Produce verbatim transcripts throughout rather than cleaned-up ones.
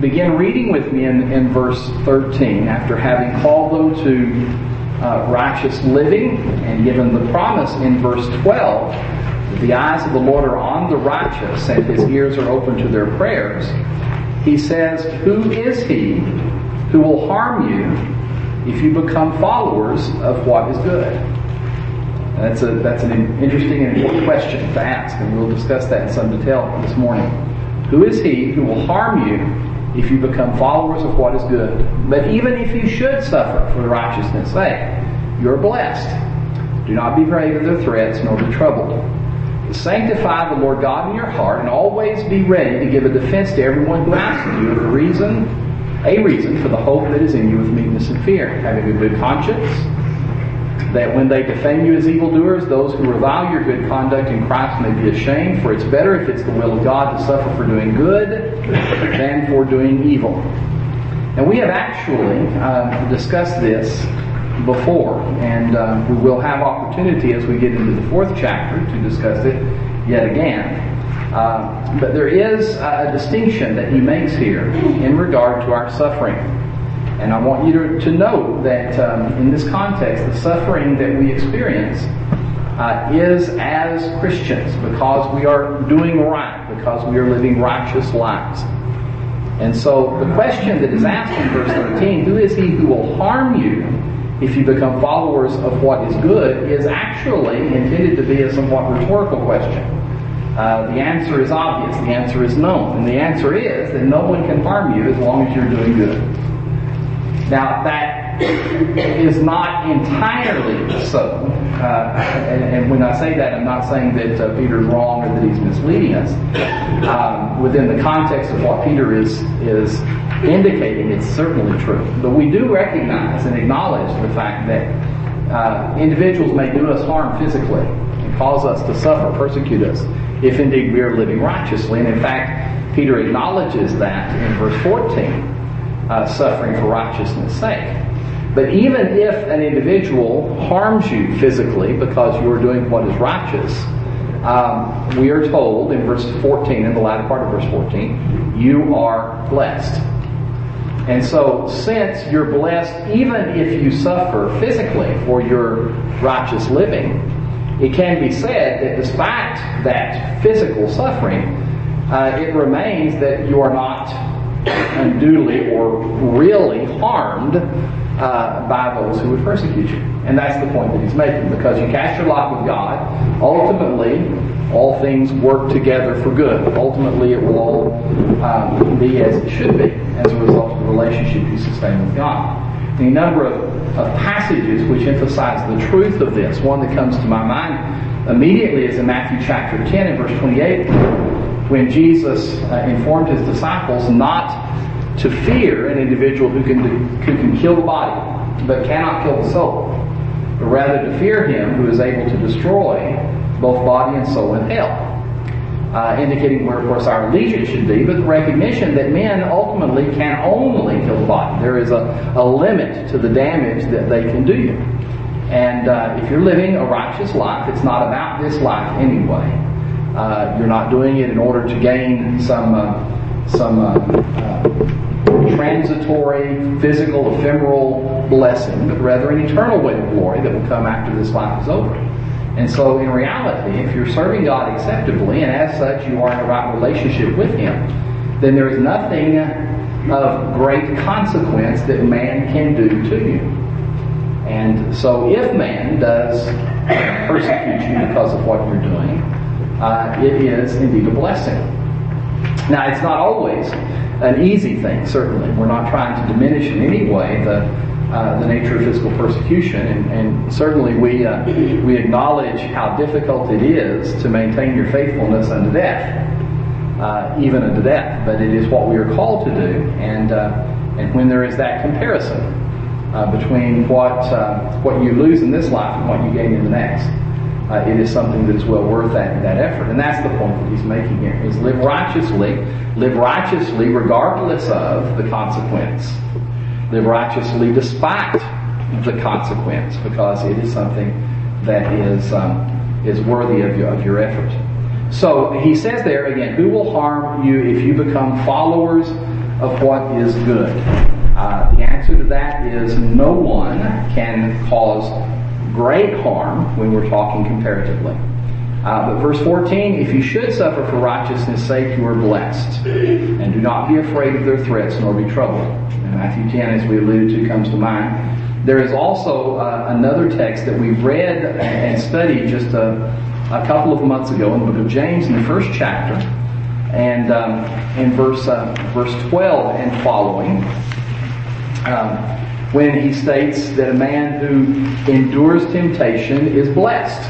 begin reading with me in, in verse thirteen, after having called them to uh, righteous living and given the promise in verse twelve that the eyes of the Lord are on the righteous and His ears are open to their prayers. He says, "Who is he who will harm you if you become followers of what is good?" That's a that's an interesting and important question to ask, and we'll discuss that in some detail this morning. Who is he who will harm you if you become followers of what is good? But even if you should suffer for righteousness' sake, you are blessed. Do not be afraid of their threats, nor be troubled. Sanctify the Lord God in your heart, and always be ready to give a defense to everyone who asks you of the reason, a reason for the hope that is in you with meekness and fear, having a good conscience, that when they defame you as evildoers, those who revile your good conduct in Christ may be ashamed. For it's better, if it's the will of God, to suffer for doing good than for doing evil. And we have actually uh, discussed this before, and uh, we will have opportunity as we get into the fourth chapter to discuss it yet again. Uh, but there is a distinction that he makes here in regard to our suffering. And I want you to, to know that um, in this context, the suffering that we experience uh, is as Christians, because we are doing right, because we are living righteous lives. And so the question that is asked in verse thirteen, who is he who will harm you if you become followers of what is good, is actually intended to be a somewhat rhetorical question. Uh, the answer is obvious. The answer is known. And the answer is that no one can harm you as long as you're doing good. Now, that is not entirely so. Uh, and, and when I say that, I'm not saying that uh, Peter's wrong or that he's misleading us. Um, within the context of what Peter is is indicating, it's certainly true. But we do recognize and acknowledge the fact that uh, individuals may do us harm physically and cause us to suffer, persecute us, if indeed we are living righteously. And in fact, Peter acknowledges that in verse fourteen, uh, suffering for righteousness' sake. But even if an individual harms you physically because you are doing what is righteous, um, we are told in verse fourteen, in the latter part of verse fourteen, you are blessed. And so, since you're blessed, even if you suffer physically for your righteous living, it can be said that despite that physical suffering, uh, it remains that you are not unduly or really harmed uh, by those who would persecute you. And that's the point that he's making. Because you cast your lot with God, ultimately, all things work together for good. Ultimately, it will all um, be as it should be as a result of the relationship you sustain with God. And a number of, of passages which emphasize the truth of this. One that comes to my mind immediately is in Matthew chapter ten and verse twenty-eight, when Jesus uh, informed his disciples not to fear an individual who can, who can kill the body but cannot kill the soul, but rather to fear him who is able to destroy both body and soul in hell. Uh, indicating where, of course, our allegiance should be, but the recognition that men ultimately can only kill the body. There is a, a limit to the damage that they can do you. And uh, if you're living a righteous life, it's not about this life anyway. Uh, you're not doing it in order to gain some uh, some uh, uh, transitory, physical, ephemeral blessing, but rather an eternal weight of glory that will come after this life is over. And so in reality, if you're serving God acceptably, and as such you are in a right relationship with Him, then there is nothing of great consequence that man can do to you. And so if man does persecute you because of what you're doing, uh, it is indeed a blessing. Now, it's not always an easy thing, certainly. We're not trying to diminish in any way the Uh, the nature of physical persecution, and, and certainly we uh, we acknowledge how difficult it is to maintain your faithfulness unto death, uh, even unto death. But it is what we are called to do, and uh, and when there is that comparison uh, between what uh, what you lose in this life and what you gain in the next, uh, it is something that is well worth that that effort. And that's the point that he's making here: is live righteously, live righteously regardless of the consequence. Live righteously despite the consequence, because it is something that is um, is worthy of your, of your effort. So he says there again, who will harm you if you become followers of what is good? Uh, the answer to that is no one can cause great harm when we're talking comparatively. Uh, but verse fourteen, if you should suffer for righteousness' sake, you are blessed. And do not be afraid of their threats, nor be troubled. And Matthew ten, as we alluded to, comes to mind. There is also uh, another text that we read and studied just a, a couple of months ago in the book of James in the first chapter. And um, in verse, uh, verse twelve and following, um, when he states that a man who endures temptation is blessed.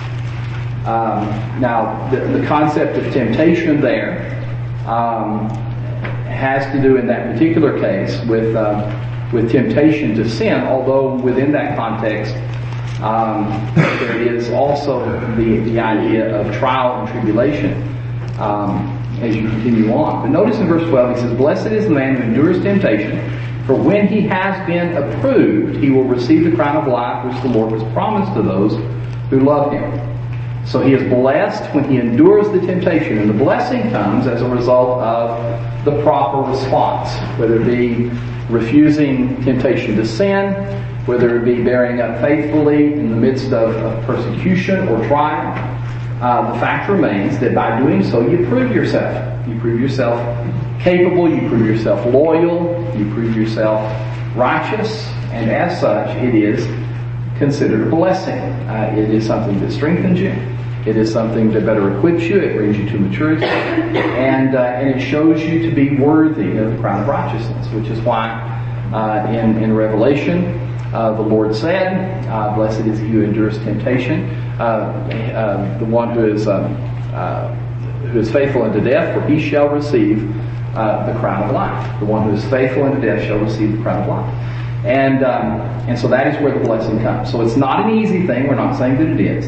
Um, now, the, the concept of temptation there um, has to do in that particular case with uh, with temptation to sin, although within that context um, there is also the, the idea of trial and tribulation um, as you continue on. But notice in verse twelve, he says, "Blessed is the man who endures temptation, for when he has been approved, he will receive the crown of life which the Lord has promised to those who love him." So he is blessed when he endures the temptation, and the blessing comes as a result of the proper response, whether it be refusing temptation to sin, whether it be bearing up faithfully in the midst of, of persecution or trial. Uh, the fact remains that by doing so, you prove yourself. You prove yourself capable, you prove yourself loyal, you prove yourself righteous, and as such, it is considered a blessing. Uh, it is something that strengthens you. It is something that better equips you. It brings you to maturity. And uh, and it shows you to be worthy of the crown of righteousness, which is why uh, in, in Revelation, uh, the Lord said, uh, "Blessed is he who endures temptation, uh, uh, the one who is, um, uh, who is faithful unto death, for he shall receive uh, the crown of life." The one who is faithful unto death shall receive the crown of life. And um, and so that is where the blessing comes. So it's not an easy thing. We're not saying that it is.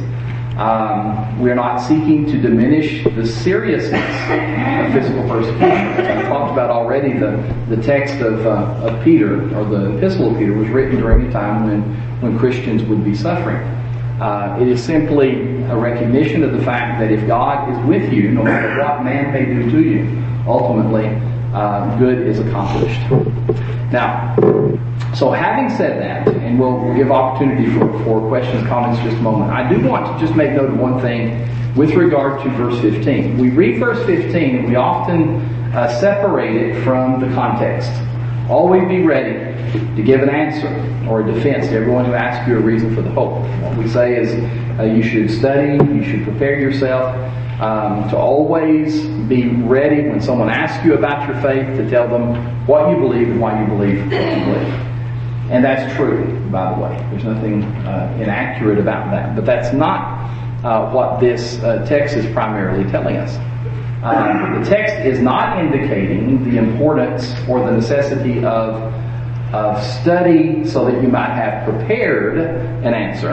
Um, we're not seeking to diminish the seriousness of physical persecution. As I talked about already, the, the text of, uh, of Peter, or the epistle of Peter, was written during a time when, when Christians would be suffering. Uh, it is simply a recognition of the fact that if God is with you, no matter what man may do to you, ultimately uh, good is accomplished. Now, so having said that, and we'll, we'll give opportunity for, for questions, comments in just a moment, I do want to just make note of one thing with regard to verse fifteen. We read verse fifteen and we often uh, separate it from the context. Always be ready to give an answer or a defense to everyone who asks you a reason for the hope. What we say is uh, you should study, you should prepare yourself um, to always be ready when someone asks you about your faith to tell them what you believe and why you believe what you believe. And that's true, by the way. There's nothing uh, inaccurate about that. But that's not uh, what this uh, text is primarily telling us. Uh, the text is not indicating the importance or the necessity of, of study so that you might have prepared an answer,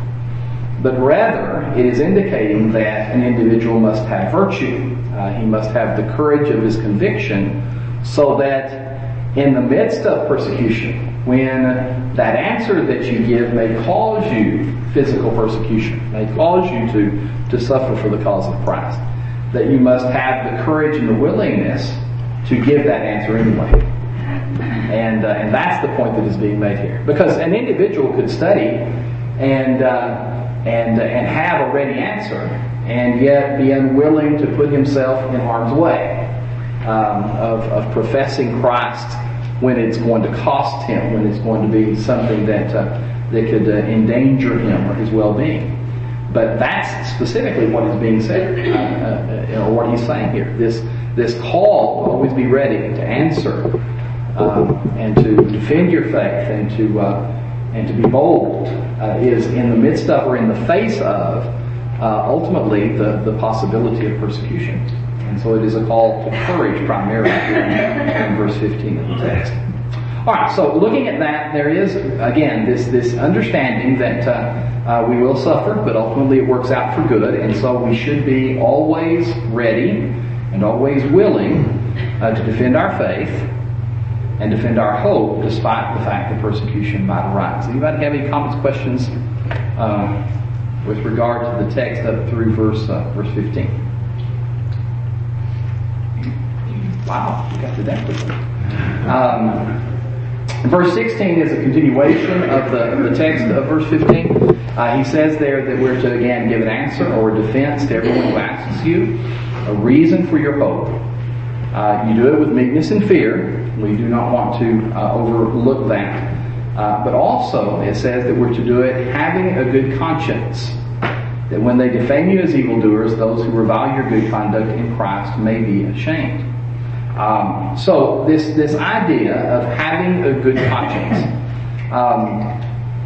but rather it is indicating that an individual must have virtue. Uh, he must have the courage of his conviction so that in the midst of persecution, when that answer that you give may cause you physical persecution, may cause you to, to suffer for the cause of Christ, that you must have the courage and the willingness to give that answer anyway. And uh, and that's the point that is being made here. Because an individual could study and uh, and uh, and have a ready answer, and yet be unwilling to put himself in harm's way um, of, of professing Christ when it's going to cost him, when it's going to be something that uh, that could uh, endanger him or his well-being. But that's specifically what is being said, uh, uh, or what he's saying here. This this call to always be ready to answer um, and to defend your faith and to uh, and to be bold uh, is in the midst of or in the face of uh, ultimately the, the possibility of persecution. And so it is a call to courage primarily in, in verse fifteen of the text. All right, so looking at that, there is, again, this, this understanding that uh, uh, we will suffer, but ultimately it works out for good. And so we should be always ready and always willing uh, to defend our faith and defend our hope despite the fact that persecution might arise. Anybody have any comments, questions uh, with regard to the text up through verse uh, verse fifteen? Wow, you got to that quickly. Um, verse sixteen is a continuation of the, the text of verse fifteen. Uh, he says there that we're to again give an answer or a defense to everyone who asks you, a reason for your hope. Uh, you do it with meekness and fear. We do not want to uh, overlook that. Uh, but also, it says that we're to do it having a good conscience. That when they defame you as evildoers, those who revile your good conduct in Christ may be ashamed. Um, so, this, this idea of having a good conscience. Um,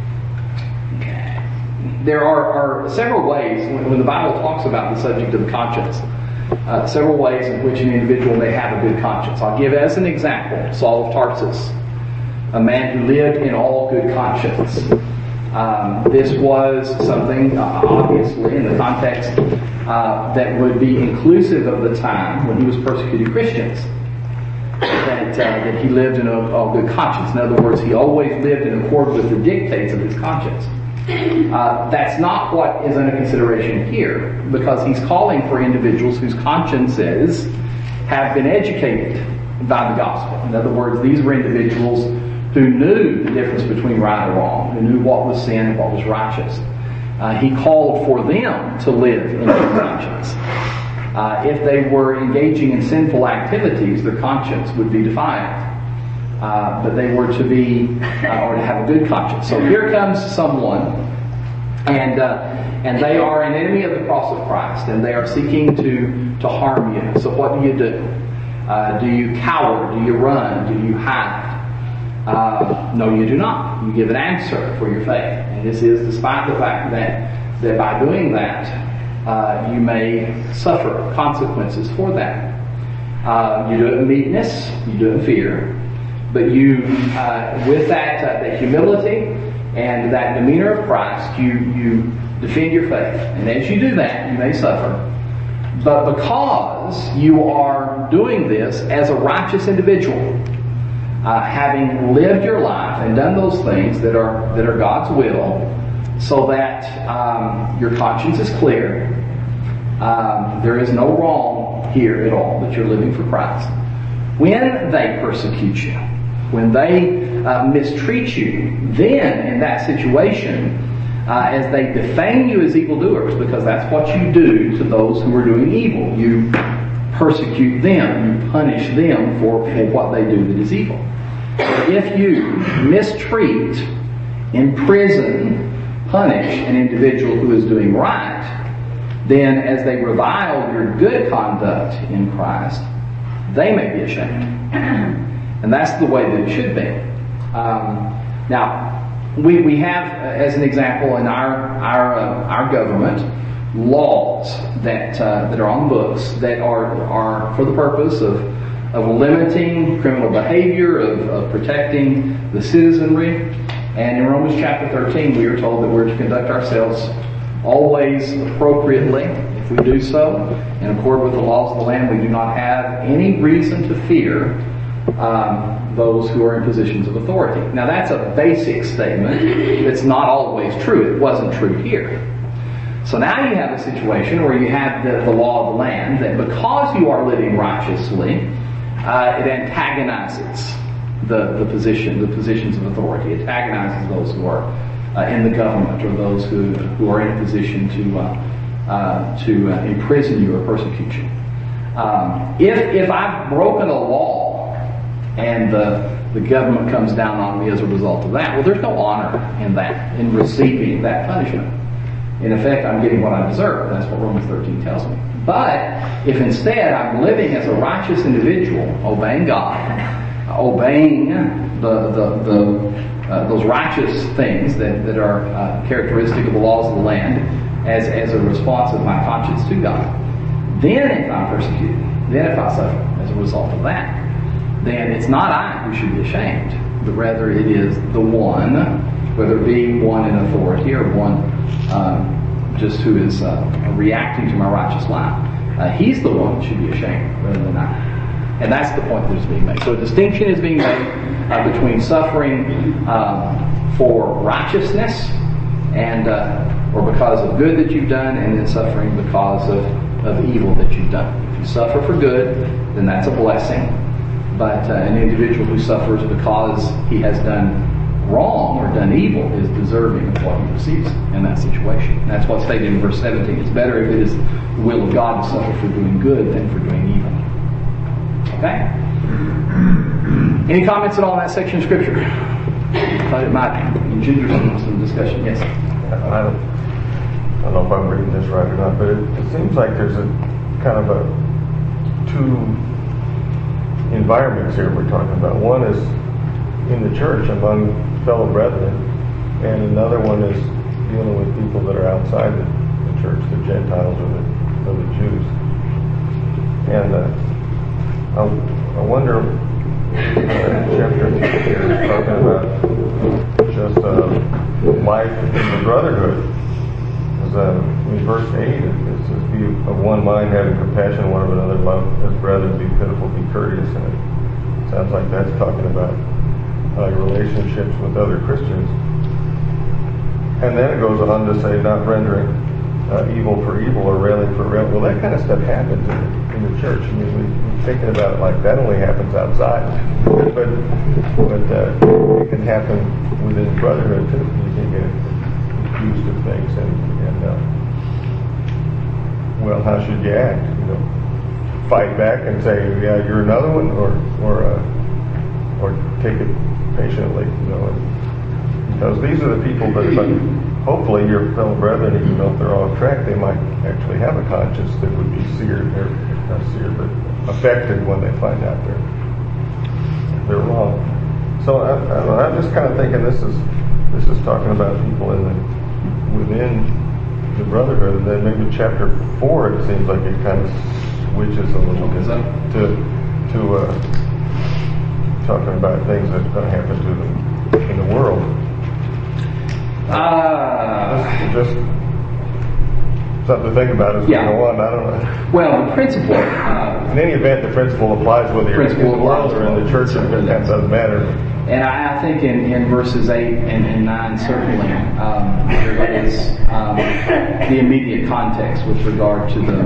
there are, are several ways, when, when the Bible talks about the subject of the conscience, Uh, several ways in which an individual may have a good conscience. I'll give as an example Saul of Tarsus, a man who lived in all good conscience. Um, this was something, uh, obviously, in the context uh, that would be inclusive of the time when he was persecuting Christians. That, uh, that he lived in a, a good conscience. In other words, he always lived in accord with the dictates of his conscience. Uh, that's not what is under consideration here, because he's calling for individuals whose consciences have been educated by the gospel. In other words, these were individuals who knew the difference between right and wrong, who knew what was sin and what was righteous. Uh, he called for them to live in good conscience. Uh, if they were engaging in sinful activities, their conscience would be defiled. Uh, but they were to be, uh, or to have a good conscience. So here comes someone, and uh, and they are an enemy of the cross of Christ, and they are seeking to, to harm you. So what do you do? Uh, do you cower? Do you run? Do you hide? Uh, no, you do not. You give an answer for your faith. And this is despite the fact that, that by doing that, uh, you may suffer consequences for that. Uh, you do it in meekness, you do it in fear. But you, uh, with that, uh, that humility and that demeanor of Christ, you, you defend your faith. And as you do that, you may suffer. But because you are doing this as a righteous individual, uh, having lived your life and done those things that are that are God's will, so that um, your conscience is clear, um, there is no wrong here at all, that you're living for Christ. When they persecute you, when they uh, mistreat you, then in that situation, uh, as they defame you as evildoers, because that's what you do to those who are doing evil. You persecute them, you punish them for, for what they do that is evil. If you mistreat, imprison, punish an individual who is doing right, then as they revile your good conduct in Christ, they may be ashamed. And that's the way that it should be. Um, now, we we have, uh, as an example, in our our uh, our government, laws that uh, that are on books that are are for the purpose of of limiting criminal behavior, of, of protecting the citizenry. And in Romans chapter thirteen, we are told that we're to conduct ourselves always appropriately. If we do so in accord with the laws of the land, we do not have any reason to fear Um, those who are in positions of authority. Now that's a basic statement. It's not always true. It wasn't true here. So now you have a situation where you have the, the law of the land, that because you are living righteously, uh, it antagonizes the, the position, the positions of authority. It antagonizes those who are uh, in the government, or those who, who are in a position to uh, uh, to uh, imprison you or persecute you. Um, if if I've broken a law, and the, the government comes down on me as a result of that, well, there's no honor in that, in receiving that punishment. In effect, I'm getting what I deserve. That's what Romans thirteen tells me. But if instead I'm living as a righteous individual, obeying God, obeying the the, the uh, those righteous things that, that are uh, characteristic of the laws of the land, as, as a response of my conscience to God, then if I'm persecuted, then if I suffer as a result of that, then it's not I who should be ashamed, but rather it is the one, whether it be one in authority or one um, just who is uh, reacting to my righteous life. Uh, he's the one who should be ashamed rather than I. And that's the point that is being made. So a distinction is being made uh, between suffering um, for righteousness and uh, or because of good that you've done, and then suffering because of, of evil that you've done. If you suffer for good, then that's a blessing. But uh, an individual who suffers because he has done wrong or done evil is deserving of what he receives in that situation. And that's what's stated in verse seventeen. It's better if it is the will of God to suffer for doing good than for doing evil. Okay? Any comments at all on that section of Scripture? I thought it might engender some, some discussion. Yes? I don't, I don't know if I'm reading this right or not, but it, it seems like there's a kind of a two environments here we're talking about. One is in the church among fellow brethren, and another one is dealing with people that are outside the, the church, the Gentiles or the, or the Jews. And uh, I, I wonder, uh, chapter here is talking about just uh, life in the brotherhood. Because uh, in verse eight, it says, "Be of one mind, having compassion one of another, love as brethren, be pitiful, be courteous." And it sounds like that's talking about Uh, relationships with other Christians. And then it goes on to say, not rendering uh, evil for evil or railing for railing. Well, that kind of stuff happens in, in the church. I mean, we, we're thinking about it like that only happens outside. But but uh, it can happen within brotherhood too. You can get accused of things. And, and uh, well, how should you act? You know, fight back and say, yeah, you're another one? Or, or, uh, or take it patiently, you know, because these are the people that, but hopefully your fellow brethren, even though if they're off track, they might actually have a conscience that would be seared, or not seared, but affected when they find out they're they're wrong. So I, I don't know, I'm just kind of thinking this is this is talking about people in the within the brotherhood, and then maybe chapter four, it seems like it kind of switches a little bit to to. Uh, talking about things that are going to happen to them in the world. Uh, just, just something to think about as yeah. we go on. I don't know. Well, the principle. Uh, in any event, the principle applies whether you're in the world or in the church. It doesn't matter. And I, I think in, in verses eight and, and nine, certainly, um, there is um, the immediate context with regard to the,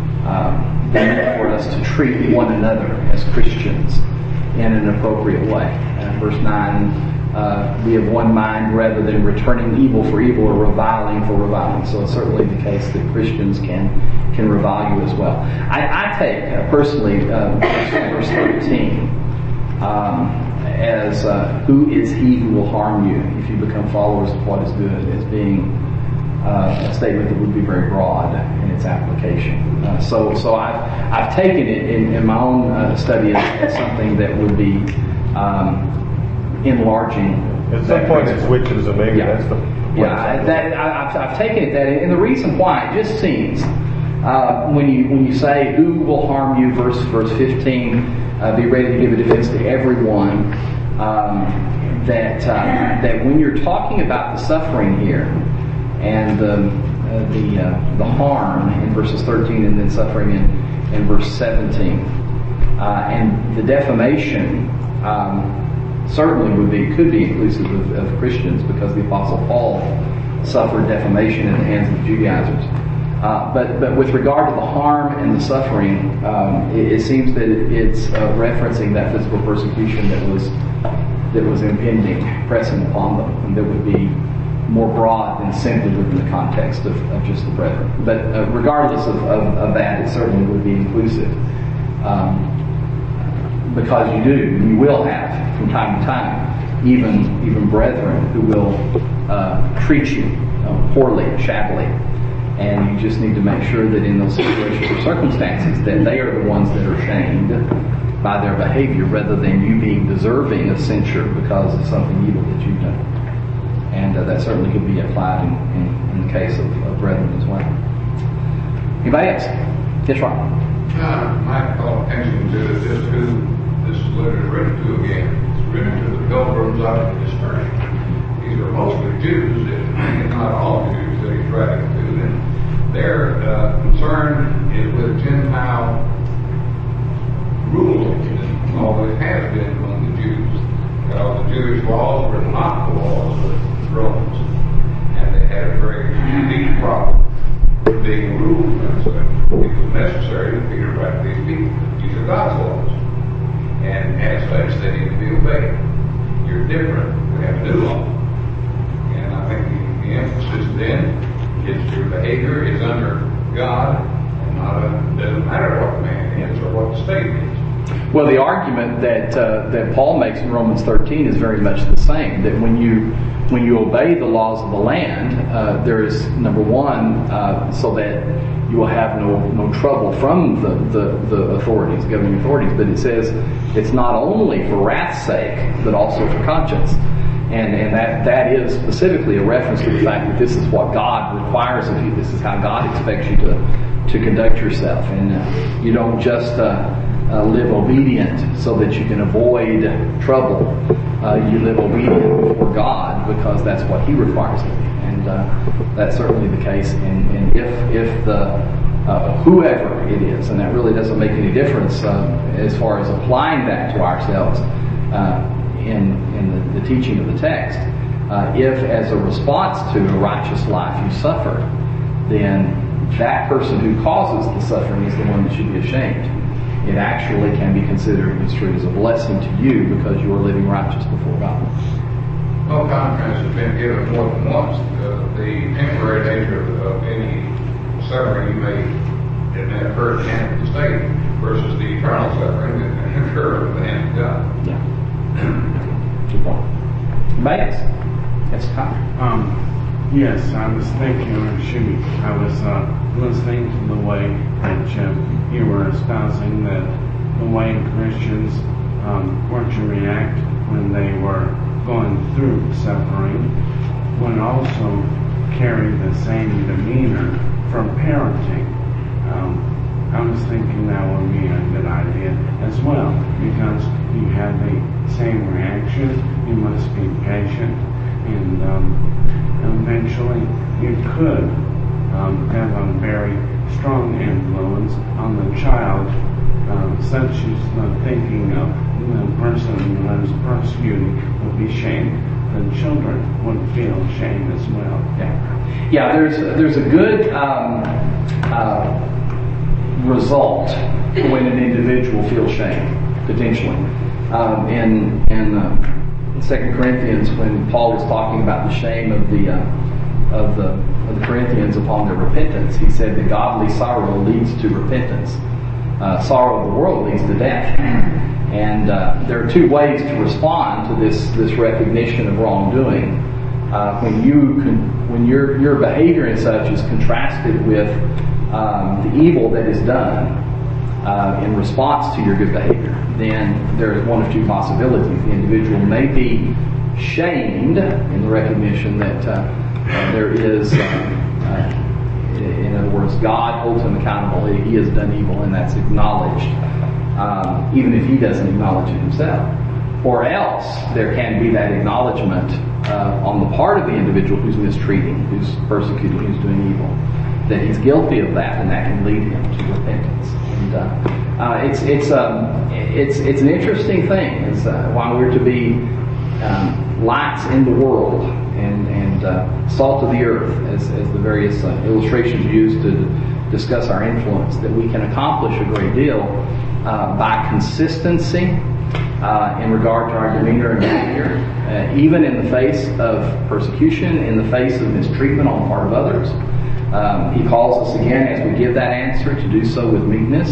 um, the need for us to treat one another as Christians in an appropriate way. Uh, verse nine, uh, be of one mind rather than returning evil for evil or reviling for reviling. So it's certainly the case that Christians can can revile you as well. I, I take uh, personally uh, verse thirteen um, as uh, who is he who will harm you if you become followers of what is good, as being Uh, a statement that would be very broad in its application. Uh, so, so I've I've taken it in, in my own uh, study as, as something that would be um, enlarging. At some point, it switches, and maybe yeah. that's the yeah. I, that I, I've, I've taken it that, and the reason why it just seems uh, when you when you say who will harm you, verse verse fifteen, uh, be ready to give a defense to everyone. Um, that uh, that when you're talking about the suffering here. And the uh, the uh, the harm in verses thirteen, and then suffering in, in verse seventeen, uh, and the defamation um, certainly would be could be inclusive of, of Christians, because the Apostle Paul suffered defamation in the hands of the Judaizers. Uh, but but with regard to the harm and the suffering, um, it, it seems that it, it's uh, referencing that physical persecution that was that was impending, pressing upon them, and that would be more broad than simply within the context of, of just the brethren. But uh, regardless of, of, of that, it certainly would be inclusive. Um, because you do, you will have, from time to time, even even brethren who will uh, treat you uh, poorly, shabbily. And you just need to make sure that in those situations or circumstances that they are the ones that are shamed by their behavior, rather than you being deserving of censure because of something evil that you've done. And uh, that certainly could be applied in, in, in the case of, of brethren as well. Anybody else? Yes, Ron. Uh, my call attention to just who this letter is written to again. It's written to the pilgrims out of dispersion. These are mostly Jews, and not all Jews that he's writing to. And their uh, concern is with Gentile rule, and always has been among the Jews. Because the Jewish laws were not the laws of Romans, and they had a very unique problem with being ruled. And so it was necessary to figure out these people. These are God's laws. and as such, they need to be obeyed. You're different. We have a new law. And I think the, the emphasis then is your behavior is under God, and not a, it doesn't matter what man is or what the state is. Well, the argument that uh, that Paul makes in Romans thirteen is very much the same. That when you when you obey the laws of the land, uh, there is number one, uh, so that you will have no no trouble from the, the, the authorities, governing authorities. But it says it's not only for wrath's sake, but also for conscience. And and that, that is specifically a reference to the fact that this is what God requires of you. This is how God expects you to, to conduct yourself. And uh, you don't just uh, uh, live obedient so that you can avoid trouble. Uh, you live obedient before God because that's what He requires of you. And uh, that's certainly the case. And, and if if the uh, whoever it is, and that really doesn't make any difference uh, as far as applying that to ourselves uh, in in the, the teaching of the text, uh, if as a response to a righteous life you suffer, then that person who causes the suffering is the one that should be ashamed. It actually can be considered, it's true, as a blessing to you because you are living righteous before God. No contrast has been given more than once. Uh, the temporary nature of, of any suffering you may that may occur at the hand of the state versus the eternal suffering that can occur at the hand of God. Yeah. Good point. Max, that's time. Um, yes, I was thinking, or shoot, I was uh, listening to the way that uh, you were espousing that the way Christians um, were to react when they were going through suffering would also carry the same demeanor from parenting. Um, I was thinking that would be a good idea as well, because you have the same reaction, you must be patient, and um, eventually you could um, have a very strong influence on the child, uh, such as the thinking of the person that is persecuting would be shamed. The children would feel shame as well. Yeah, yeah. There's there's a good um, uh, result when an individual feels shame, potentially. Um, in in uh, Second Corinthians, when Paul was talking about the shame of the uh, of the of the Corinthians upon their repentance, he said that godly sorrow leads to repentance. Uh, sorrow of the world leads to death. And uh, there are two ways to respond to this this recognition of wrongdoing. Uh, when you con- when your your behavior and such is contrasted with um, the evil that is done uh, in response to your good behavior, then there is one of two possibilities. The individual may be shamed in the recognition that uh, uh, there is, uh, uh, in other words, God holds him accountable. He has done evil, and that's acknowledged. Um, even if he doesn't acknowledge it himself. Or else there can be that acknowledgement uh, on the part of the individual who's mistreating, who's persecuting, who's doing evil, that he's guilty of that, and that can lead him to repentance. And uh, uh, it's it's um, it's it's an interesting thing. Is uh, while we're to be um, lights in the world and and uh, salt of the earth, as as the various uh, illustrations used to discuss our influence, that we can accomplish a great deal Uh, by consistency uh, in regard to our demeanor and behavior, uh, even in the face of persecution, in the face of mistreatment on the part of others. Um, he calls us again, as we give that answer, to do so with meekness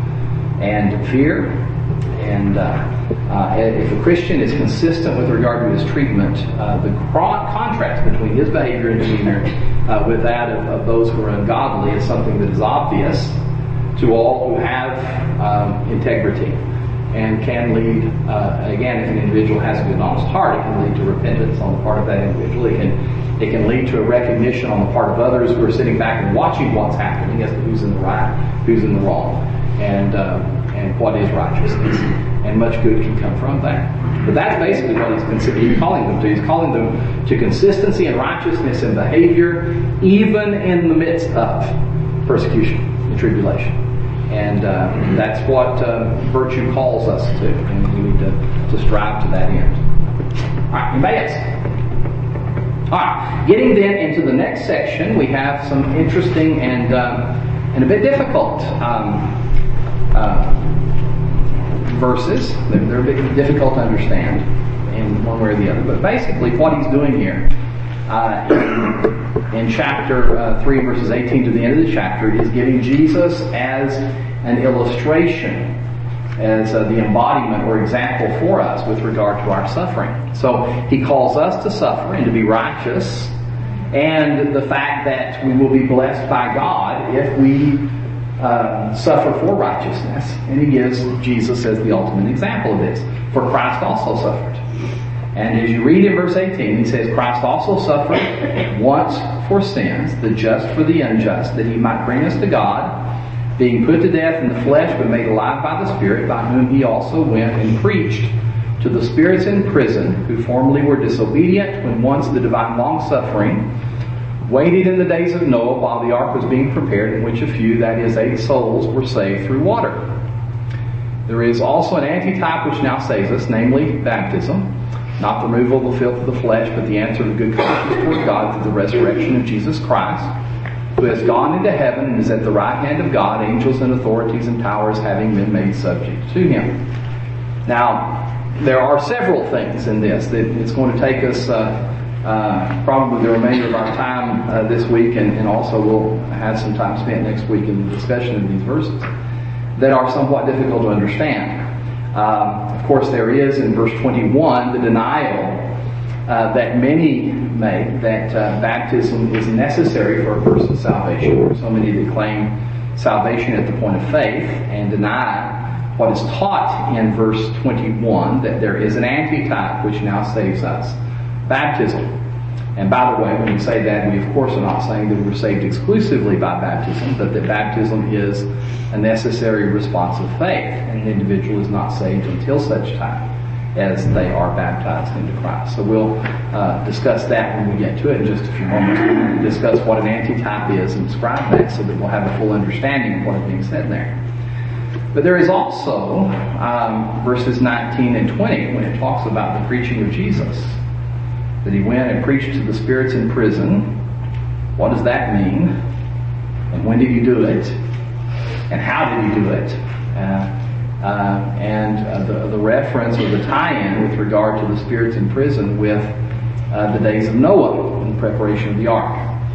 and fear. And uh, uh, if a Christian is consistent with regard to his treatment, uh, the contrast between his behavior and demeanor uh, with that of, of those who are ungodly is something that is obvious to all who have um, integrity, and can lead, uh, again, if an individual has a good and honest heart, it can lead to repentance on the part of that individual. It can, it can lead to a recognition on the part of others who are sitting back and watching what's happening as to who's in the right, who's in the wrong, and uh, and what is righteousness. And much good can come from that. But that's basically what he's, he's calling them to. He's calling them to consistency and righteousness in behavior, even in the midst of persecution and tribulation. And uh, that's what uh, virtue calls us to, and we need to, to strive to that end. All right, anybody else? All right, getting then into the next section, we have some interesting and uh, and a bit difficult um, uh, verses. They're, they're a bit difficult to understand in one way or the other. But basically what he's doing here uh, in, in chapter uh, three, verses eighteen to the end of the chapter, is giving Jesus as an illustration, as uh, the embodiment or example for us with regard to our suffering. So he calls us to suffer and to be righteous, and the fact that we will be blessed by God if we uh, suffer for righteousness. And he gives Jesus as the ultimate example of this. For Christ also suffered. And as you read in verse eighteen, he says, Christ also suffered once for sins, the just for the unjust, that he might bring us to God, being put to death in the flesh, but made alive by the Spirit, by whom he also went and preached to the spirits in prison, who formerly were disobedient, when once the divine long-suffering waited in the days of Noah while the ark was being prepared, in which a few, that is, eight souls, were saved through water. There is also an antitype which now saves us, namely baptism, not the removal of the filth of the flesh, but the answer of good conscience toward God through the resurrection of Jesus Christ, who has gone into heaven and is at the right hand of God, angels and authorities and powers having been made subject to him. Now, there are several things in this that it's going to take us uh, uh, probably the remainder of our time uh, this week, and, and also we'll have some time spent next week in the discussion of these verses, that are somewhat difficult to understand. Um, of course, there is in verse twenty-one the denial uh, that many make that uh, baptism is necessary for a person's salvation. There are so many that claim salvation at the point of faith and deny what is taught in verse twenty-one, that there is an antitype which now saves us, baptism. And by the way, when we say that, we of course are not saying that we're saved exclusively by baptism, but that baptism is a necessary response of faith, and an individual is not saved until such time as they are baptized into Christ. So we'll uh, discuss that when we get to it in just a few moments. We'll discuss what an antitype is and describe that so that we'll have a full understanding of what is being said there. But there is also um, verses nineteen and twenty when it talks about the preaching of Jesus, that he went and preached to the spirits in prison. What does that mean? And when did he do it? And how did he do it? Uh, uh, and uh, the, the reference or the tie-in with regard to the spirits in prison with uh, the days of Noah in preparation of the ark.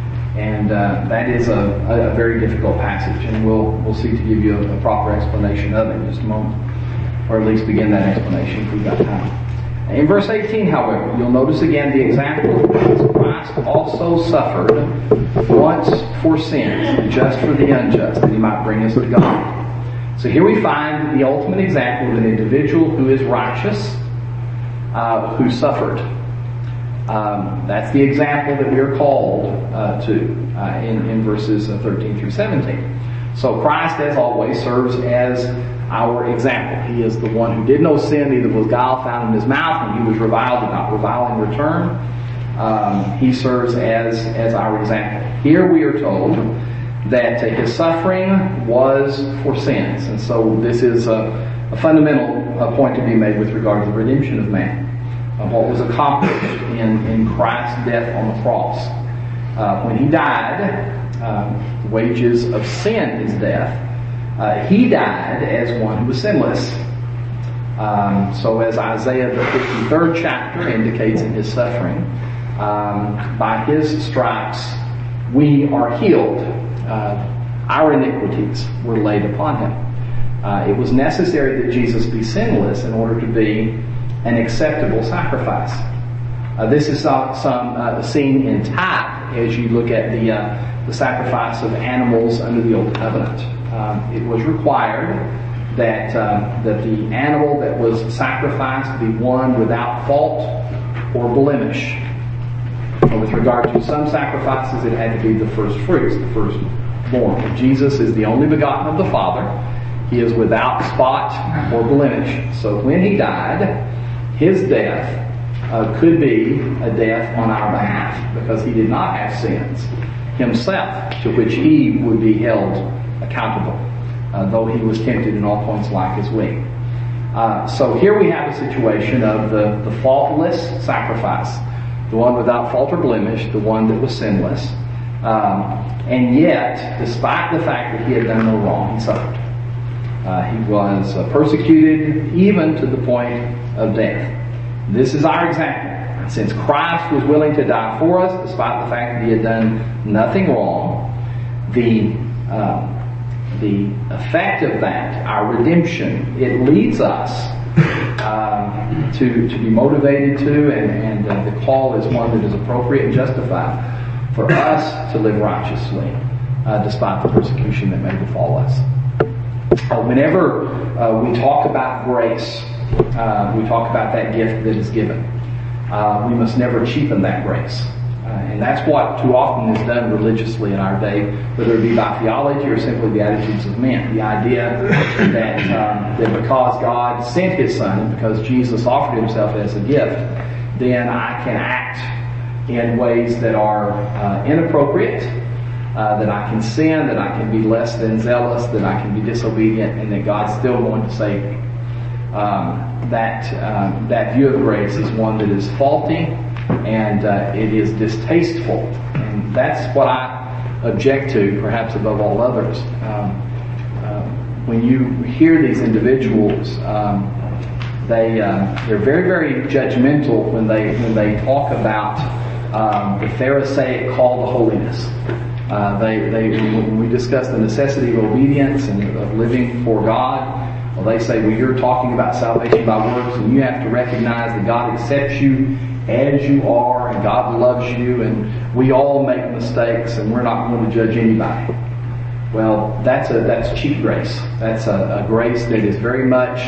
And uh, that is a, a very difficult passage, and we'll we'll seek to give you a, a proper explanation of it in just a moment, or at least begin that explanation if we've got time. In verse eighteen, however, you'll notice again the example of Christ also suffered once for sins, just for the unjust, that he might bring us to God. So here we find the ultimate example of an individual who is righteous, uh, who suffered. Um, that's the example that we are called uh, to uh, in, in verses thirteen through seventeen. So Christ, as always, serves as our example. He is the one who did no sin, neither was guile found in his mouth, and he was reviled and not revile in return. Um, he serves as, as our example. Here we are told that uh, his suffering was for sins. And so this is a, a fundamental uh, point to be made with regard to the redemption of man. Uh, what was accomplished in, in Christ's death on the cross. Uh, when he died, um, the wages of sin is death. Uh, he died as one who was sinless. Um, so as Isaiah the fifty-third chapter indicates in his suffering, um, by his stripes we are healed. Uh, our iniquities were laid upon him. Uh, it was necessary that Jesus be sinless in order to be an acceptable sacrifice. Uh, this is some, some uh, seen in type as you look at the uh, the sacrifice of animals under the Old Covenant. Um, it was required that uh, that the animal that was sacrificed be one without fault or blemish. And with regard to some sacrifices, it had to be the first fruits, the firstborn. Jesus is the only begotten of the Father. He is without spot or blemish. So when he died, his death uh, could be a death on our behalf, because he did not have sins himself to which he would be held accountable, uh, though he was tempted in all points like as we. Uh, so here we have a situation of the, the faultless sacrifice, the one without fault or blemish, the one that was sinless. Um, and yet, despite the fact that he had done no wrong, he suffered. Uh, he was uh, persecuted even to the point of death. This is our example. Since Christ was willing to die for us, despite the fact that he had done nothing wrong, the uh, the effect of that, our redemption, it leads us uh, to to be motivated to, and, and uh, the call is one that is appropriate and justified for us to live righteously, uh, despite the persecution that may befall us. Uh, whenever uh, we talk about grace, uh, we talk about that gift that is given. Uh, we must never cheapen that grace. Uh, and that's what too often is done religiously in our day, whether it be by theology or simply the attitudes of men. The idea that, um, that because God sent His Son and because Jesus offered Himself as a gift, then I can act in ways that are uh, inappropriate, uh, that I can sin, that I can be less than zealous, that I can be disobedient, and that God's still going to save me. Um, that uh, that view of grace is one that is faulty, and uh, it is distasteful, and that's what I object to, perhaps above all others. Um, uh, when you hear these individuals, um, they uh, they're very very judgmental when they when they talk about um, the Pharisaic call to holiness. Uh, they they when we discuss the necessity of obedience and of living for God. Well, they say, well, you're talking about salvation by works, and you have to recognize that God accepts you as you are, and God loves you, and we all make mistakes, and we're not going to judge anybody. Well, that's a that's cheap grace. That's a, a grace that is very much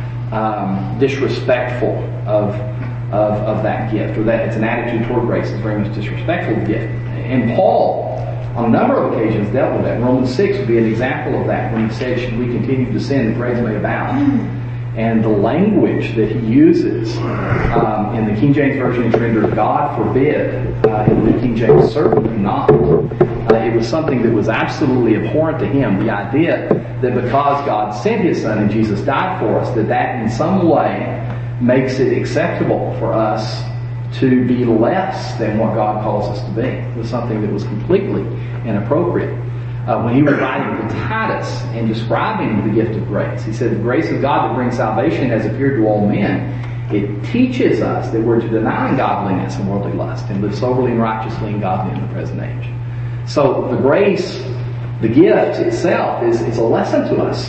um, disrespectful of, of of that gift, or that it's an attitude toward grace that's very much disrespectful of the gift. And Paul, on a number of occasions, dealt with that. Romans six would be an example of that, when he said, should we continue to sin, that grace may abound. And the language that he uses um, in the King James Version is rendered, God forbid, uh, in the New King James, certainly not. Uh, it was something that was absolutely abhorrent to him, the idea that because God sent His Son and Jesus died for us, that that in some way makes it acceptable for us to be less than what God calls us to be. It was something that was completely inappropriate. Uh, when he was writing to Titus and describing the gift of grace, he said, the grace of God that brings salvation has appeared to all men. It teaches us that we're to deny ungodliness and worldly lust and live soberly and righteously and godly in the present age. So the grace, the gift itself, is, is a lesson to us.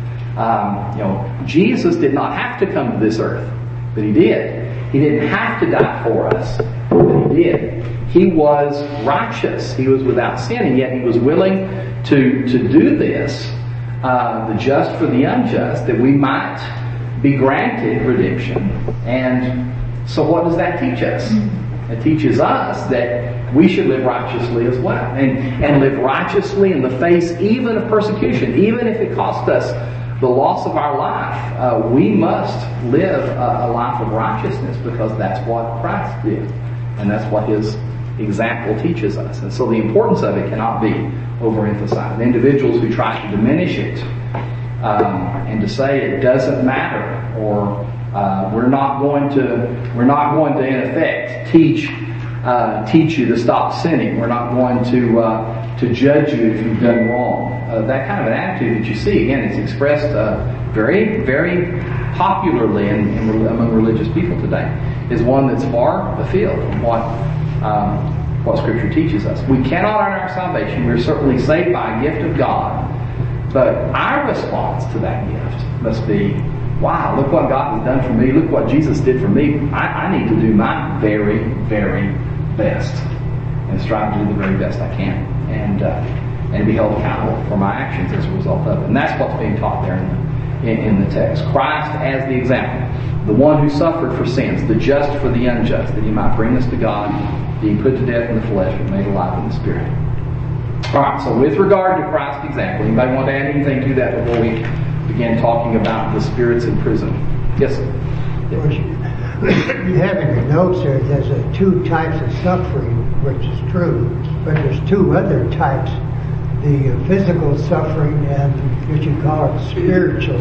Um, you know, Jesus did not have to come to this earth, but He did. He didn't have to die for us, but He did. He was righteous. He was without sin, and yet He was willing to, to do this, uh, the just for the unjust, that we might be granted redemption. And so what does that teach us? It teaches us that we should live righteously as well. And, and live righteously in the face even of persecution, even if it costs us the loss of our life. Uh, we must live a, a life of righteousness, because that's what Christ did. And that's what His example teaches us. And so the importance of it cannot be overemphasized. Individuals who try to diminish it um, and to say it doesn't matter, or uh, we're not going to we're not going to in effect teach uh, teach you to stop sinning. We're not going to uh, to judge you if you've done wrong. Uh, that kind of an attitude that you see, again, it's expressed uh, very, very popularly in, in, among religious people today, is one that's far afield from what um, what Scripture teaches us. We cannot earn our salvation. We're certainly saved by a gift of God, but our response to that gift must be, wow, look what God has done for me. Look what Jesus did for me. I, I need to do my very, very best and strive to do the very best I can, and uh, and be held accountable for my actions as a result of it. And that's what's being taught there in the, in, in the text. Christ as the example, the one who suffered for sins, the just for the unjust, that He might bring us to God, being put to death in the flesh but made alive in the Spirit. All right, so with regard to Christ's example, anybody want to add anything to that before we begin talking about the spirits in prison? Yes, sir. Yes. You have in your notes there, there's a two types of suffering, which is true, but there's two other types. The physical suffering and what you call it spiritual.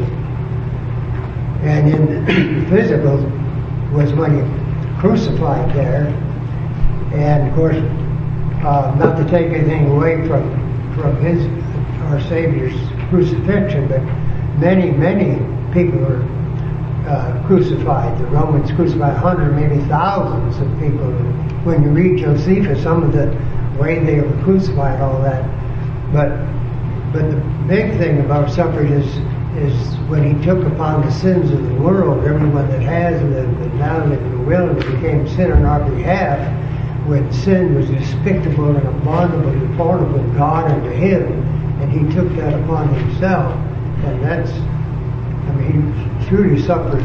And in the physical was when He crucified there. And of course, uh, not to take anything away from from His, our Savior's crucifixion, but many, many people were uh, crucified. The Romans crucified hundreds, maybe thousands of people. When you read Josephus, some of the way they were crucified, all that. But but the big thing about suffering is is when he took upon the sins of the world, everyone that has lived and now lived and will, and became sin on our behalf, when sin was despicable and abominable and foreign to God and to him, and he took that upon himself. And that's, I mean, he truly suffered.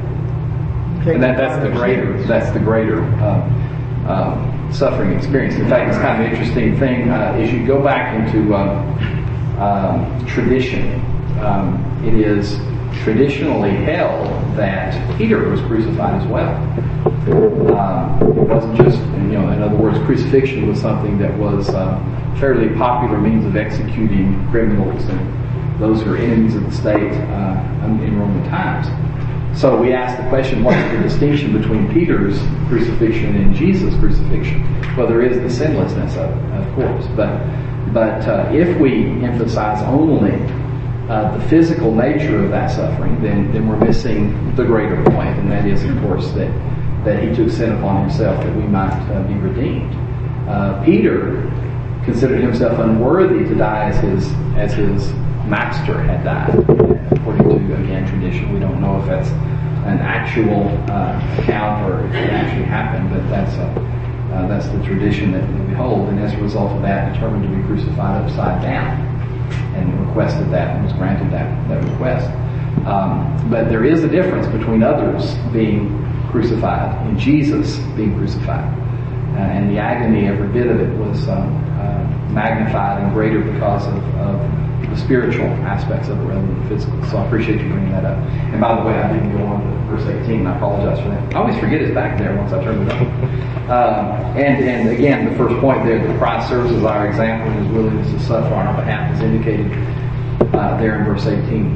And that, that's the greater, sins. that's the greater uh, uh, suffering experience. In fact, it's kind of an interesting thing uh, is you go back into uh, uh, tradition. Um, it is traditionally held that Peter was crucified as well. Uh, it wasn't just, you know, in other words, crucifixion was something that was a fairly popular means of executing criminals and those who are enemies of the state uh, in Roman times. So we ask the question, what is the distinction between Peter's crucifixion and Jesus' crucifixion? Well, there is the sinlessness of it, of course, but but uh, if we emphasize only uh, the physical nature of that suffering, then then we're missing the greater point, and that is, of course, that that he took sin upon himself that we might uh, be redeemed. Uh, Peter considered himself unworthy to die as his as his master had died, according to, again, tradition. We don't know if that's an actual uh, account or if it actually happened, but that's uh, uh, that's the tradition that we hold, and as a result of that, determined to be crucified upside down, and requested that and was granted that, that request. Um, but there is a difference between others being crucified and Jesus being crucified. Uh, and the agony, every bit of it, was um, uh, magnified and greater because of, of the spiritual aspects of it rather than the physical. So I appreciate you bringing that up. And by the way, I didn't go on to verse eighteen. I apologize for that. I always forget it's back there once I turn it on. Um, and, and again, the first point there, that Christ serves as our example and his willingness to suffer on our behalf is indicated uh, there in verse eighteen.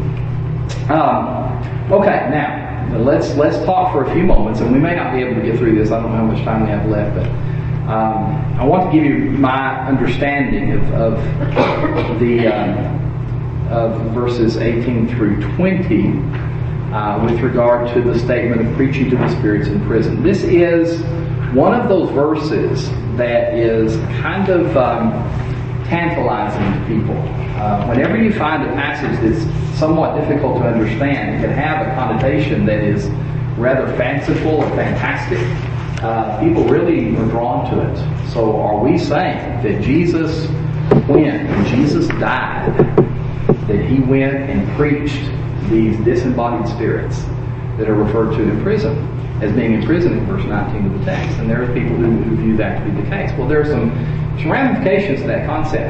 Um, okay, now, let's let's talk for a few moments, and we may not be able to get through this. I don't know how much time we have left, but um, I want to give you my understanding of, of the um, of verses eighteen through twenty uh, with regard to the statement of preaching to the spirits in prison. This is one of those verses that is kind of um, tantalizing to people. Uh, whenever you find a passage that's somewhat difficult to understand, it can have a connotation that is rather fanciful or fantastic. Uh, people really are drawn to it. So are we saying that Jesus went, when Jesus died, that he went and preached these disembodied spirits that are referred to in prison as being in prison in verse nineteen of the text? And there are people who, who view that to be the case. Well, there are some, some ramifications to that concept.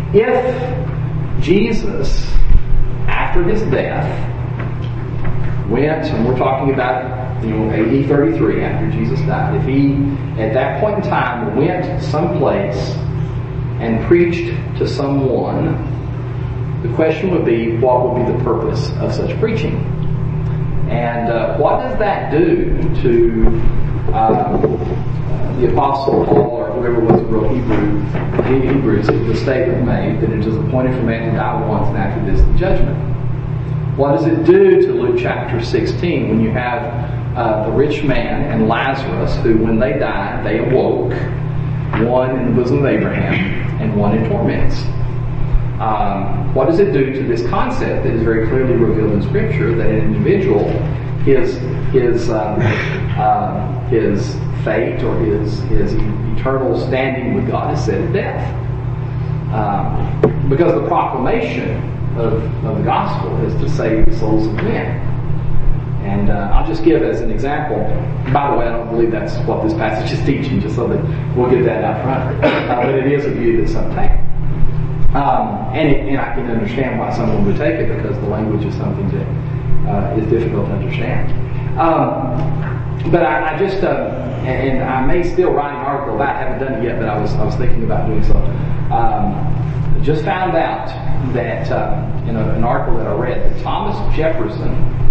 If Jesus, after his death, went, and we're talking about, you know, A D thirty-three, after Jesus died, if he, at that point in time, went someplace and preached to someone, the question would be, what would be the purpose of such preaching? And uh, what does that do to uh, the Apostle Paul, or whoever was who wrote Hebrew, Hebrews, the statement made that it is appointed for man to die once, and after this the judgment? What does it do to Luke chapter sixteen when you have uh, the rich man and Lazarus, who when they died, they awoke, one in the bosom of Abraham and one in torments? Um, what does it do to this concept that is very clearly revealed in Scripture, that an individual, his his um, uh, his fate or his his eternal standing with God is set at death? Um, because the proclamation of, of the gospel is to save the souls of men. And uh, I'll just give as an example. By the way, I don't believe that's what this passage is teaching, just so that we'll get that out front. Uh, but it is a view that some take. Um, and, it, and I can understand why someone would take it, because the language is something that uh, is difficult to understand. Um, but I, I just, uh, and, and I may still write an article about it. I haven't done it yet, but I was I was thinking about doing so. Um, just found out that uh, in a, an article that I read, that Thomas Jefferson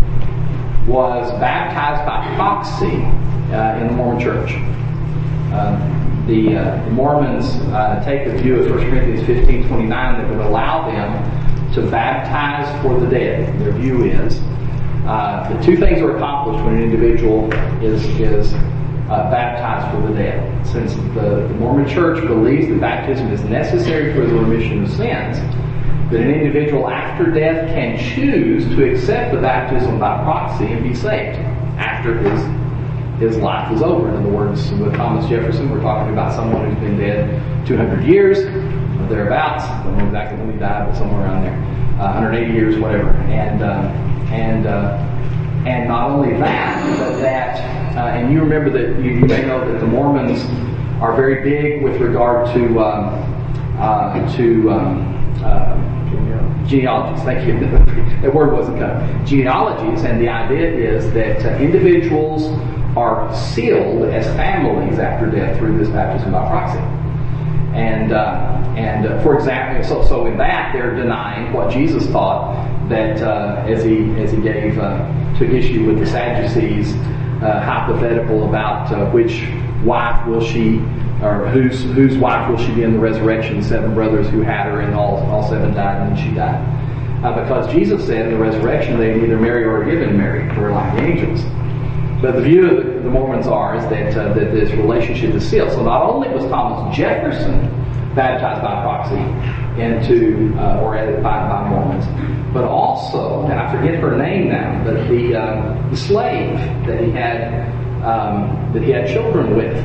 was baptized by proxy uh, in the Mormon Church. Uh, The, uh, the Mormons uh, take the view of First Corinthians fifteen twenty-nine that would allow them to baptize for the dead. Their view is uh, the two things are accomplished when an individual is is uh, baptized for the dead. Since the, the Mormon Church believes that baptism is necessary for the remission of sins, that an individual after death can choose to accept the baptism by proxy and be saved after his his life is over. In other words, with Thomas Jefferson, we're talking about someone who's been dead two hundred years, or thereabouts. I don't know exactly when he died, but somewhere around there. Uh, one hundred eighty years, whatever. And uh, and uh, and not only that, but that, uh, and you remember that, you, you may know that the Mormons are very big with regard to, um, uh, to um, uh, genealogies. Thank you. That word wasn't coming. Genealogies, and the idea is that uh, individuals are sealed as families after death through this baptism by proxy. And uh, and uh, for example, so so in that they're denying what Jesus taught, that uh, as he as he gave uh, took issue with the Sadducees uh, hypothetical about uh, which wife will she, or whose whose wife will she be in the resurrection? Seven brothers who had her, and all all seven died, and then she died. Uh, because Jesus said in the resurrection they neither marry or are given married, or like the angels. But the view of the, the Mormons are is that uh, that this relationship is sealed. So not only was Thomas Jefferson baptized by proxy into uh, or by, by Mormons, but also, and I forget her name now, but the uh, the slave that he had um, that he had children with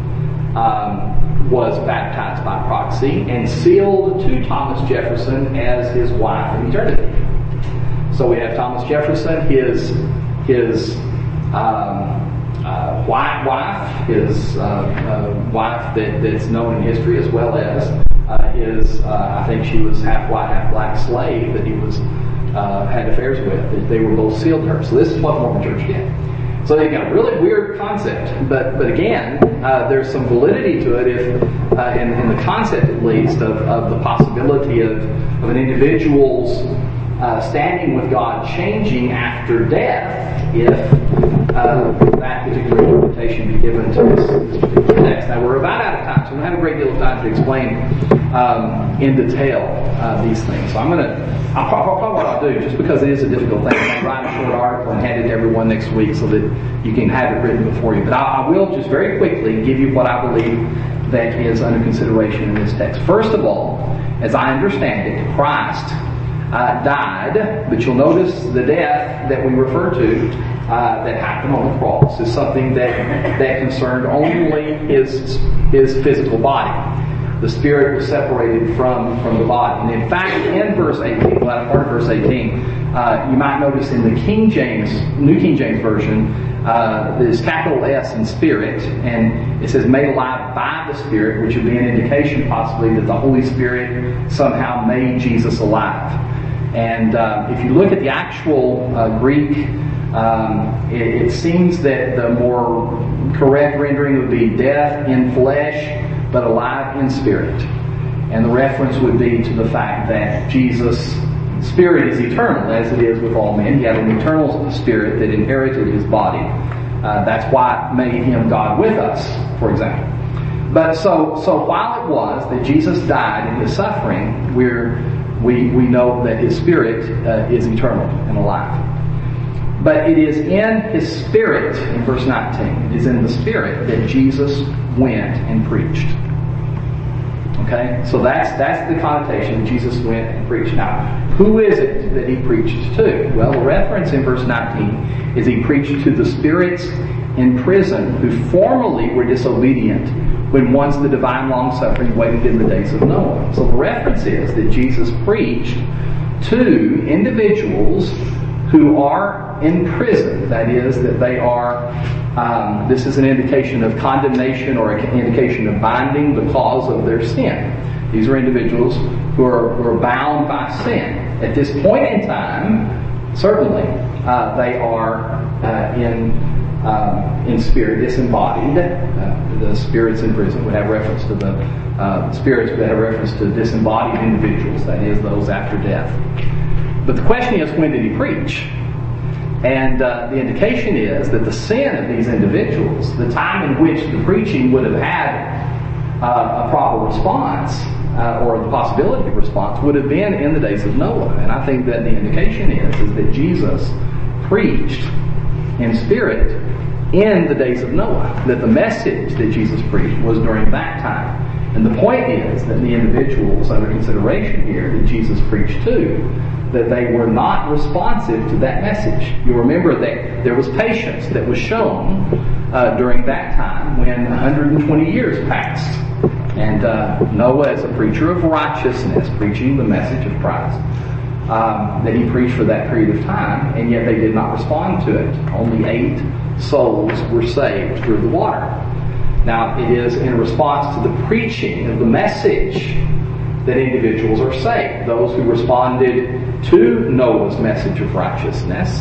um, was baptized by proxy and sealed to Thomas Jefferson as his wife in eternity. So we have Thomas Jefferson, his his Um, uh, white wife, his uh, uh, wife that, that's known in history, as well as uh, his, uh, I think she was half white, half black slave that he was uh, had affairs with. That they were both sealed to her. So this is what the Mormon Church did. So they got a really weird concept, but but again, uh, there's some validity to it, if uh, in, in the concept at least of, of the possibility of, of an individual's uh, standing with God changing after death, if Uh, that particular interpretation be given to this, this particular text. Now we're about out of time, so we don't have a great deal of time to explain um, in detail uh, these things. So I'm going to, I'll probably what I'll do, just because it is a difficult thing, I'll write a short article and hand it to everyone next week so that you can have it written before you. But I, I will just very quickly give you what I believe that is under consideration in this text. First of all, as I understand it, Christ uh, died, but you'll notice the death that we refer to Uh, that happened on the cross is something that that concerned only his his physical body. The spirit was separated from from the body. And in fact, in verse eighteen, well, part of verse eighteen, uh, you might notice in the King James, New King James Version, uh, there's capital S in spirit, and it says made alive by the Spirit, which would be an indication possibly that the Holy Spirit somehow made Jesus alive. And uh, if you look at the actual uh, Greek, Um, it, it seems that the more correct rendering would be death in flesh, but alive in spirit. And the reference would be to the fact that Jesus' spirit is eternal, as it is with all men. He had an eternal spirit that inherited his body. Uh, that's why it made him God with us, for example. But so, so while it was that Jesus died in his suffering, we're, we, we know that his spirit uh, is eternal and alive. But it is in his spirit, in verse nineteen, it is in the spirit that Jesus went and preached. Okay? So that's that's the connotation. Jesus went and preached. Now, who is it that he preached to? Well, the reference in verse nineteen is he preached to the spirits in prison who formerly were disobedient when once the divine long-suffering waited in the days of Noah. So the reference is that Jesus preached to individuals who are in prison. That is, that they are, um, this is an indication of condemnation or an indication of binding because of their sin. These are individuals who are, who are bound by sin. At this point in time, certainly, uh, they are uh, in uh, in spirit, disembodied. Uh, the spirits in prison would have reference to the uh, spirits would have reference to disembodied individuals, that is, those after death. But the question is, when did he preach? And uh, the indication is that the sin of these individuals, the time in which the preaching would have had uh, a proper response, uh, or the possibility of response would have been in the days of Noah. And I think that the indication is, is that Jesus preached in spirit in the days of Noah, that the message that Jesus preached was during that time. And the point is that the individuals under consideration here that Jesus preached to, that they were not responsive to that message. You'll remember that there was patience that was shown uh, during that time when one hundred twenty years passed. And uh, Noah, as a preacher of righteousness, preaching the message of Christ, um, that he preached for that period of time, and yet they did not respond to it. Only eight souls were saved through the water. Now, it is in response to the preaching of the message that individuals are saved. Those who responded to Noah's message of righteousness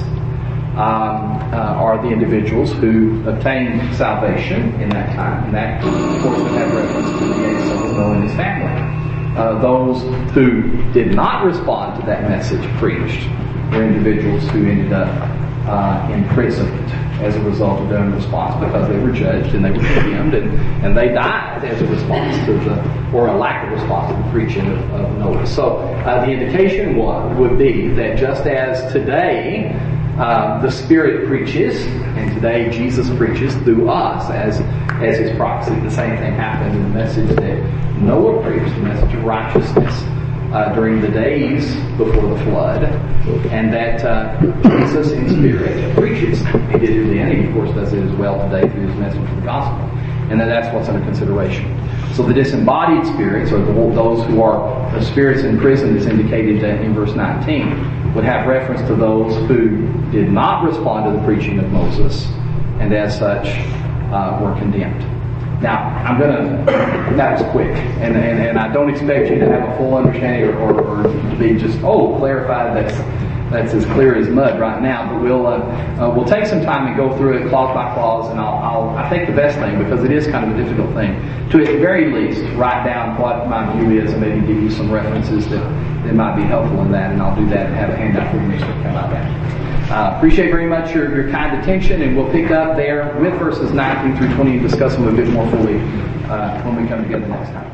um, uh, are the individuals who obtained salvation in that time. And that, of course, would have reference to the eight souls of Noah and his family. Uh, those who did not respond to that message preached were individuals who ended up uh, imprisoned as a result of their response, because they were judged and they were condemned, and, and they died as a response to the, or a lack of response to the preaching of, of Noah. So uh, the indication was, would be that just as today uh, the Spirit preaches, and today Jesus preaches through us as as His proxy, the same thing happened in the message that Noah preached, the message of righteousness, Uh, during the days before the flood, and that uh, Jesus in spirit preaches. He did it then, and of course does it as well today through his message of the gospel. And then that's what's under consideration. So the disembodied spirits, or the, those who are the spirits in prison, is indicated in verse nineteen, would have reference to those who did not respond to the preaching of Moses, and as such uh, were condemned. Now, I'm going to, that was quick, and, and and I don't expect you to have a full understanding or, or, or to be just, oh, clarified, that's that's as clear as mud right now, but we'll uh, uh, we'll take some time and go through it clause by clause, and I'll, I'll, I think the best thing, because it is kind of a difficult thing, to at the very least write down what my view is and maybe give you some references that, that might be helpful in that, and I'll do that and have a handout for you next week. How about that? Uh, appreciate very much your, your kind attention, and we'll pick up there with verses nineteen through twenty and discuss them a bit more fully uh, when we come together next time.